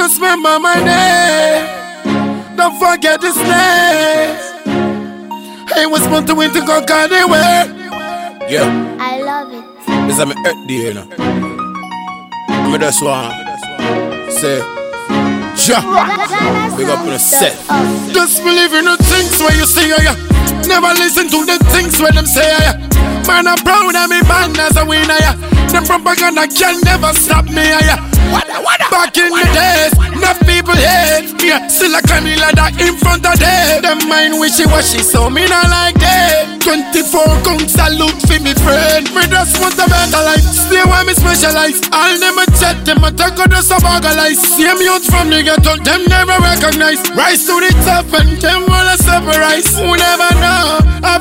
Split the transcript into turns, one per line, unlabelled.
Just remember my name. Don't forget this name. I was born to win to conquer the world. Yeah,
I love it.
this is my earth day, you know. I'm just one. Say, ja. Big up on the set. Just believe in the things where you see, yeah. Never listen to the things where them say, yeah. Man, I'm proud of me band as a winner, yeah. The propaganda can never stop me, yeah. Back in the days, enough people hate, yeah. Still I climb the ladder in front of them. Them mind wishy-washy, so me not like that. 24 count salute for me friend. Me just want a better life, stay where me specialize. All them a chat, them a talk of just a bagalize. Same youth from the ghetto, them never recognize. Rise to the top and them wanna separate. Who never know?